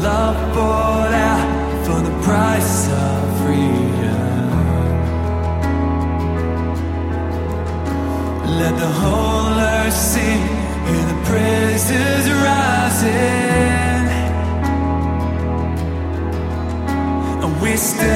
love poured out for the price of freedom. Let the whole earth sing, hear the praises rising. And we still